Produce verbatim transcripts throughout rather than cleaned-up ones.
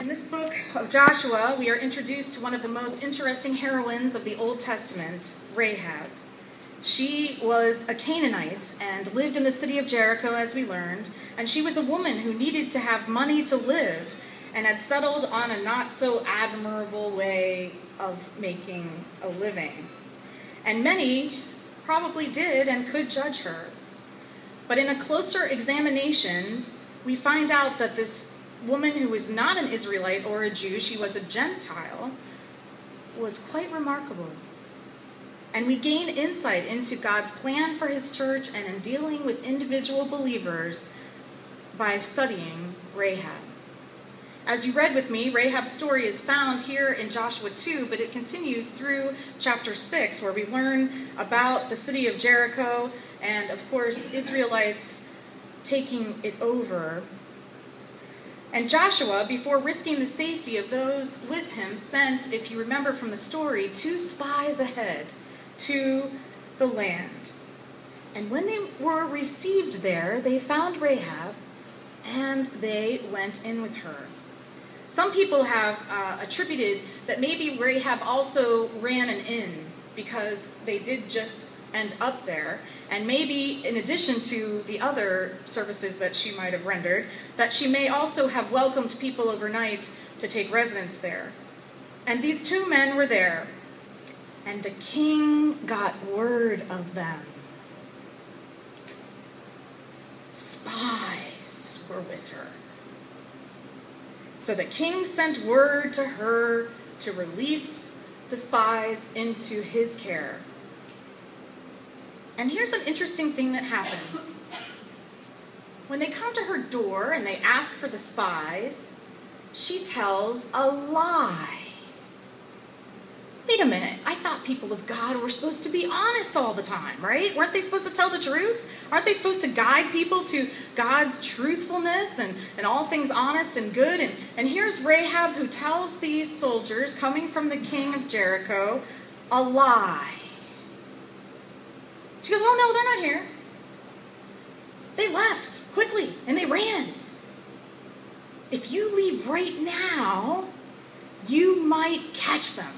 In this book of Joshua, we are introduced to one of the most interesting heroines of the Old Testament, Rahab. She was a Canaanite and lived in the city of Jericho, as we learned, and she was a woman who needed to have money to live and had settled on a not so admirable way of making a living. And many probably did and could judge her. But in a closer examination, we find out that this woman who was not an Israelite or a Jew, she was a Gentile, was quite remarkable. And we gain insight into God's plan for his church and in dealing with individual believers by studying Rahab. As you read with me, Rahab's story is found here in Joshua two, but it continues through chapter six, where we learn about the city of Jericho and, of course, Israelites taking it over. And Joshua, before risking the safety of those with him, sent, if you remember from the story, two spies ahead to the land. And when they were received there, they found Rahab, and they went in with her. Some people have uh, attributed that maybe Rahab also ran an inn, because they did just end up there, and maybe in addition to the other services that she might have rendered, that she may also have welcomed people overnight to take residence there. And these two men were there, and the king got word of them. Spies were with her. So the king sent word to her to release the spies into his care. And here's an interesting thing that happens. When they come to her door and they ask for the spies, she tells a lie. Wait a minute, I thought people of God were supposed to be honest all the time, right? Weren't they supposed to tell the truth? Aren't they supposed to guide people to God's truthfulness and, and all things honest and good? And, and here's Rahab, who tells these soldiers coming from the king of Jericho a lie. She goes, oh no, they're not here. They left quickly and they ran. If you leave right now, you might catch them.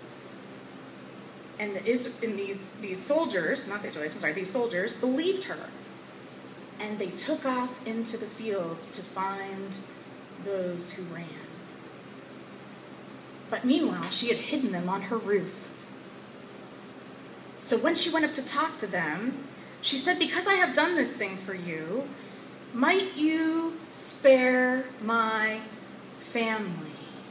And, the, and these, these soldiers, not the Israelites, I'm sorry, these soldiers believed her. And they took off into the fields to find those who ran. But meanwhile, she had hidden them on her roof. So when she went up to talk to them, she said, because I have done this thing for you, might you spare my family?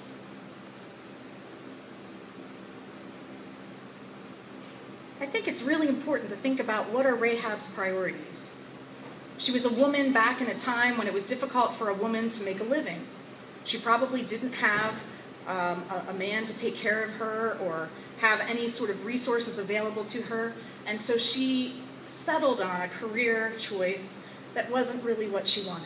I think it's really important to think about what are Rahab's priorities. She was a woman back in a time when it was difficult for a woman to make a living. She probably didn't have um, a, a man to take care of her or have any sort of resources available to her, and so she settled on a career choice that wasn't really what she wanted.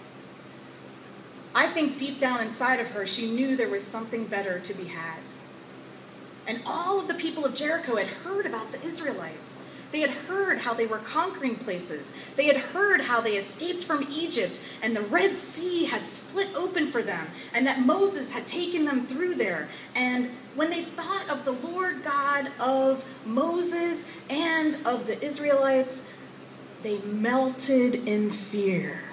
I think deep down inside of her, she knew there was something better to be had. And all of the people of Jericho had heard about the Israelites. They had heard how they were conquering places. They had heard how they escaped from Egypt and the Red Sea had split open for them and that Moses had taken them through there. And when they thought of the Lord God of Moses and of the Israelites, they melted in fear.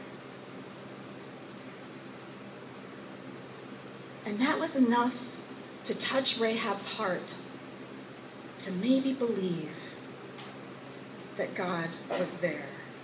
And that was enough to touch Rahab's heart to maybe believe that God was there.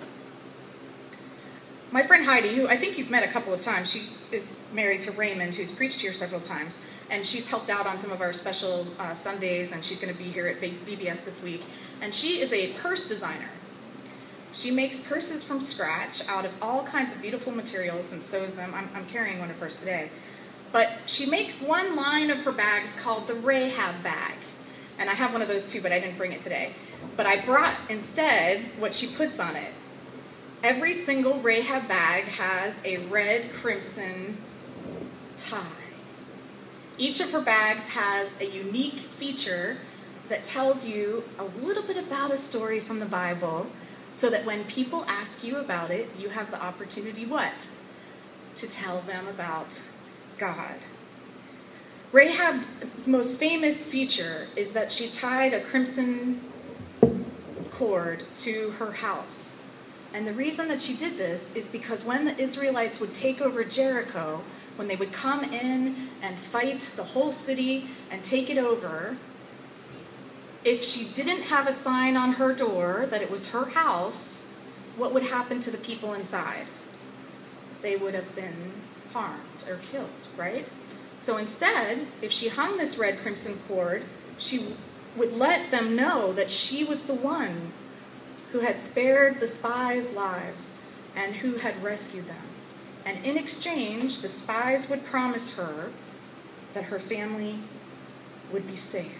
My friend Heidi, who I think you've met a couple of times, she is married to Raymond, who's preached here several times, and she's helped out on some of our special uh, Sundays, and she's going to be here at B B S this week. And she is a purse designer. She makes purses from scratch out of all kinds of beautiful materials and sews them. I'm, I'm carrying one of hers today. But she makes one line of her bags called the Rahab bag. And I have one of those too, but I didn't bring it today. But I brought instead what she puts on it. Every single Rahab bag has a red crimson tie. Each of her bags has a unique feature that tells you a little bit about a story from the Bible, so that when people ask you about it, you have the opportunity what? To tell them about God. Rahab's most famous feature is that she tied a crimson cord to her house. And the reason that she did this is because when the Israelites would take over Jericho, when they would come in and fight the whole city and take it over, if she didn't have a sign on her door that it was her house, what would happen to the people inside? They would have been harmed or killed, right? So instead, if she hung this red crimson cord, she would let them know that she was the one who had spared the spies' lives and who had rescued them. And in exchange, the spies would promise her that her family would be safe.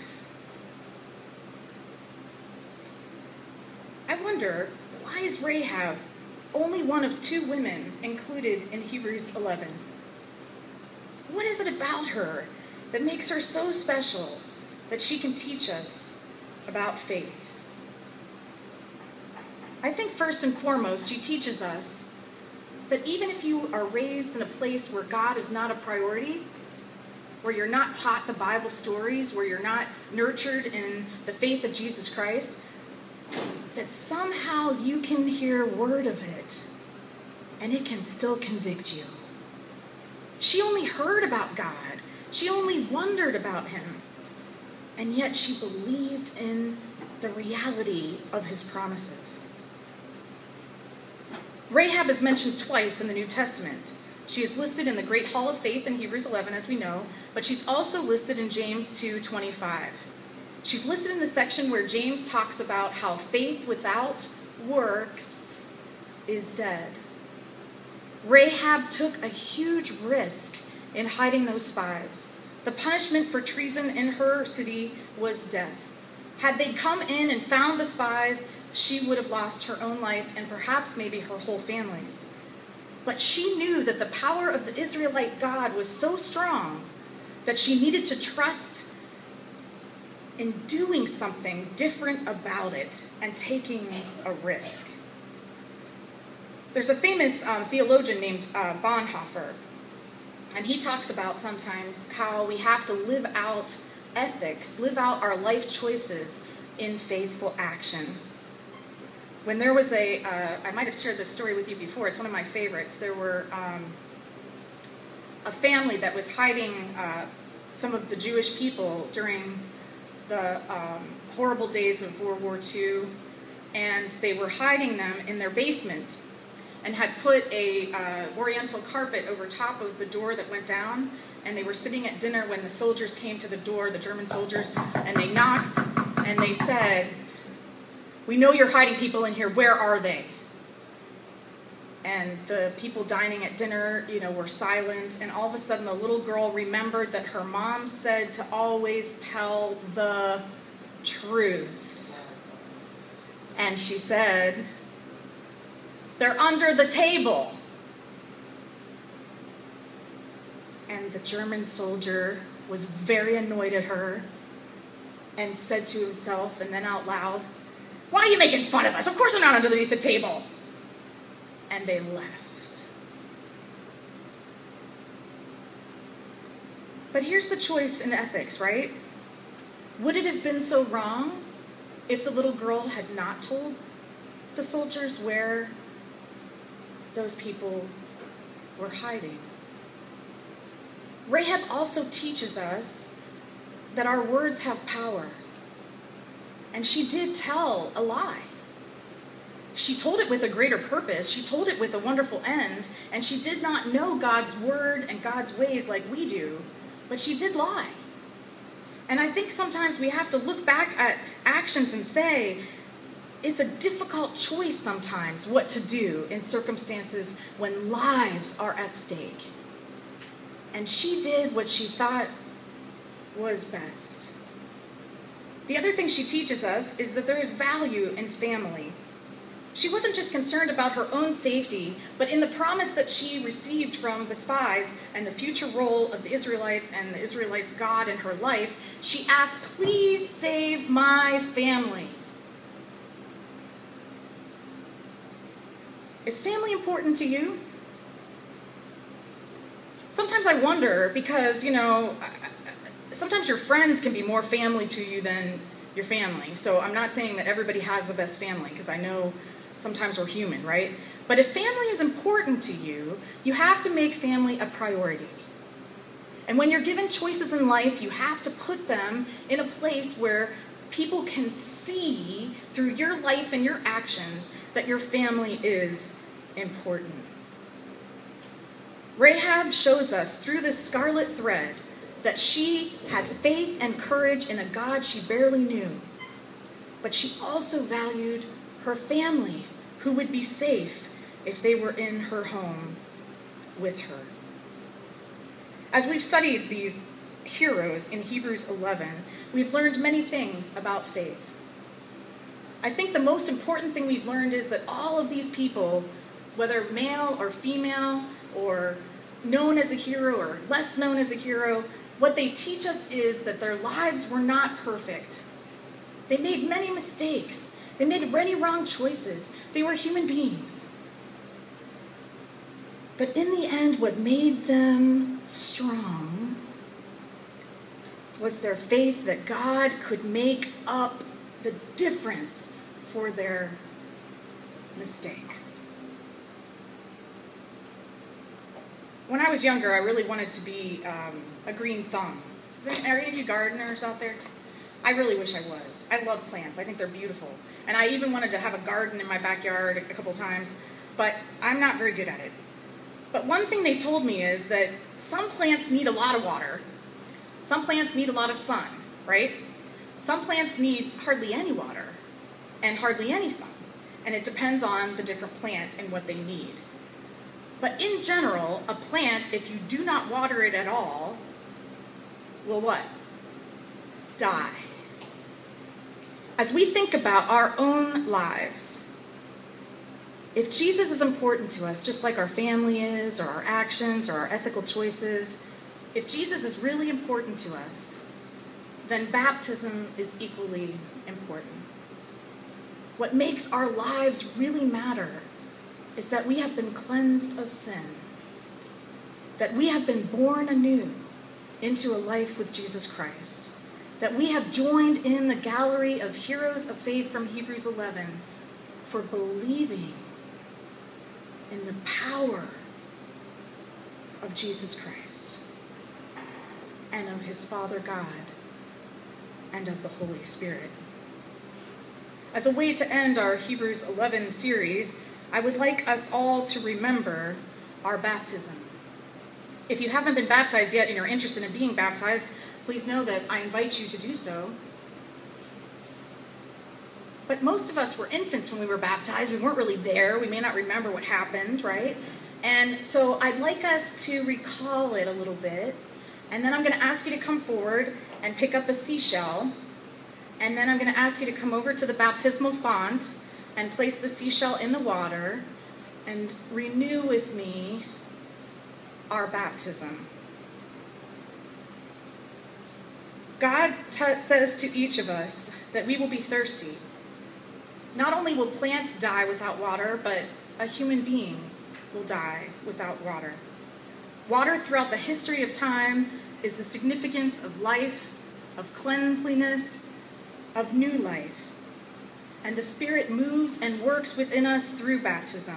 I wonder, why is Rahab only one of two women included in Hebrews eleven? What is it about her that makes her so special that she can teach us about faith? I think first and foremost, she teaches us that even if you are raised in a place where God is not a priority, where you're not taught the Bible stories, where you're not nurtured in the faith of Jesus Christ, that somehow you can hear word of it and it can still convict you. She only heard about God. She only wondered about him. And yet she believed in the reality of his promises. Rahab is mentioned twice in the New Testament. She is listed in the Great Hall of Faith in Hebrews eleven, as we know, but she's also listed in James two twenty-five. She's listed in the section where James talks about how faith without works is dead. Rahab took a huge risk in hiding those spies. The punishment for treason in her city was death. Had they come in and found the spies, she would have lost her own life and perhaps maybe her whole family's. But she knew that the power of the Israelite God was so strong that she needed to trust in doing something different about it and taking a risk. There's a famous um, theologian named uh, Bonhoeffer, and he talks about sometimes how we have to live out ethics, live out our life choices in faithful action. When there was a, uh, I might have shared this story with you before, it's one of my favorites. There were um, a family that was hiding uh, some of the Jewish people during the um, horrible days of World War Two, and they were hiding them in their basement and had put a uh, oriental carpet over top of the door that went down, and they were sitting at dinner when the soldiers came to the door, the German soldiers, and they knocked, and they said, "We know you're hiding people in here, where are they?" And the people dining at dinner, you know, were silent, and all of a sudden the little girl remembered that her mom said to always tell the truth. And she said, "They're under the table." And the German soldier was very annoyed at her and said to himself, and then out loud, "Why are you making fun of us? Of course they're not underneath the table." And they left. But here's the choice in ethics, right? Would it have been so wrong if the little girl had not told the soldiers where those people were hiding? Rahab also teaches us that our words have power. And she did tell a lie. She told it with a greater purpose. She told it with a wonderful end. And she did not know God's word and God's ways like we do. But she did lie. And I think sometimes we have to look back at actions and say, it's a difficult choice sometimes what to do in circumstances when lives are at stake. And she did what she thought was best. The other thing she teaches us is that there is value in family. She wasn't just concerned about her own safety, but in the promise that she received from the spies and the future role of the Israelites and the Israelites' God in her life, she asked, "Please save my family." Is family important to you? sometimes I wonder because, you know, sometimes your friends can be more family to you than your family. So I'm not saying that everybody has the best family, because I know sometimes we're human, right? But if family is important to you, you have to make family a priority. And when you're given choices in life, you have to put them in a place where people can see through your life and your actions that your family is important. Rahab shows us through this scarlet thread that she had faith and courage in a God she barely knew. But she also valued her family, who would be safe if they were in her home with her. As we've studied these heroes in Hebrews eleven, we've learned many things about faith. I think the most important thing we've learned is that all of these people, whether male or female, or known as a hero or less known as a hero, what they teach us is that their lives were not perfect. They made many mistakes. They made many wrong choices. They were human beings. But in the end, what made them strong was their faith that God could make up the difference for their mistakes. When I was younger, I really wanted to be um, a green thumb. Is there, are any of you gardeners out there? I really wish I was. I love plants. I think they're beautiful. And I even wanted to have a garden in my backyard a couple times, but I'm not very good at it. But one thing they told me is that some plants need a lot of water. Some plants need a lot of sun, right? Some plants need hardly any water and hardly any sun. And it depends on the different plant and what they need. But in general, a plant, if you do not water it at all, will what? Die. As we think about our own lives, if Jesus is important to us, just like our family is, or our actions, or our ethical choices, if Jesus is really important to us, then baptism is equally important. What makes our lives really matter is that we have been cleansed of sin, that we have been born anew into a life with Jesus Christ, that we have joined in the gallery of heroes of faith from Hebrews eleven for believing in the power of Jesus Christ and of his Father God and of the Holy Spirit. As a way to end our Hebrews eleven series, I would like us all to remember our baptism. If you haven't been baptized yet and you're interested in being baptized, please know that I invite you to do so. But most of us were infants when we were baptized. We weren't really there. We may not remember what happened, right? And so I'd like us to recall it a little bit. And then I'm going to ask you to come forward and pick up a seashell. And then I'm going to ask you to come over to the baptismal font and place the seashell in the water and renew with me our baptism. God t- says to each of us that we will be thirsty. Not only will plants die without water, but a human being will die without water. Water throughout the history of time is the significance of life, of cleanliness, of new life. And the Spirit moves and works within us through baptism.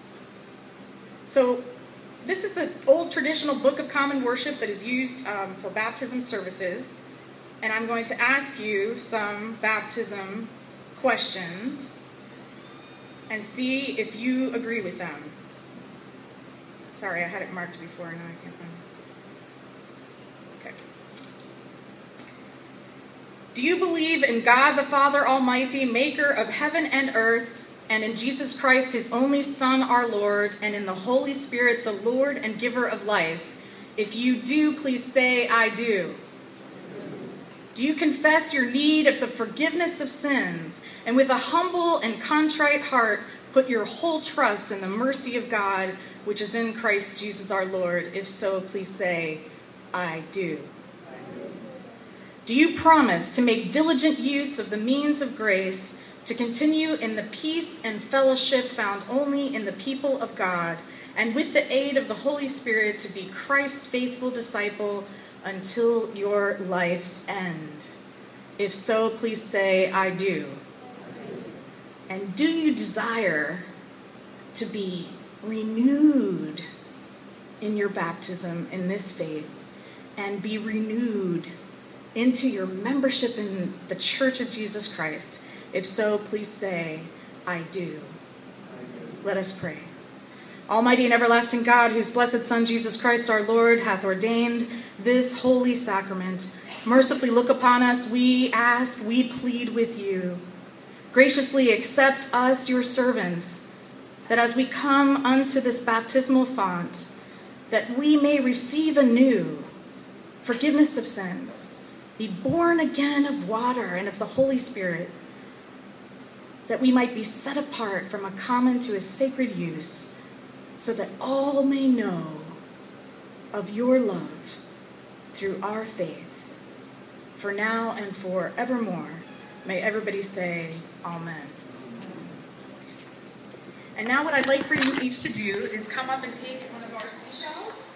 So this is the old traditional Book of Common Worship that is used um, for baptism services. And I'm going to ask you some baptism questions and see if you agree with them. Sorry, I had it marked before, now I can't find it. Okay. Do you believe in God the Father Almighty, maker of heaven and earth, and in Jesus Christ, his only Son, our Lord, and in the Holy Spirit, the Lord and giver of life? If you do, please say, I do. Do you confess your need of the forgiveness of sins, and with a humble and contrite heart, put your whole trust in the mercy of God, which is in Christ Jesus our Lord? If so, please say, I do. I do. Do you promise to make diligent use of the means of grace, to continue in the peace and fellowship found only in the people of God, and with the aid of the Holy Spirit to be Christ's faithful disciple until your life's end? If so, please say, I do. And do you desire to be renewed in your baptism in this faith and be renewed into your membership in the Church of Jesus Christ? If so, please say, I do. I do. Let us pray. Almighty and everlasting God, whose blessed Son, Jesus Christ, our Lord, hath ordained this holy sacrament, mercifully look upon us, we ask, we plead with you. Graciously accept us, your servants, that as we come unto this baptismal font, that we may receive anew forgiveness of sins, be born again of water and of the Holy Spirit, that we might be set apart from a common to a sacred use, so that all may know of your love through our faith, for now and forevermore. May everybody say, Amen. And now what I'd like for you each to do is come up and take one of our seashells.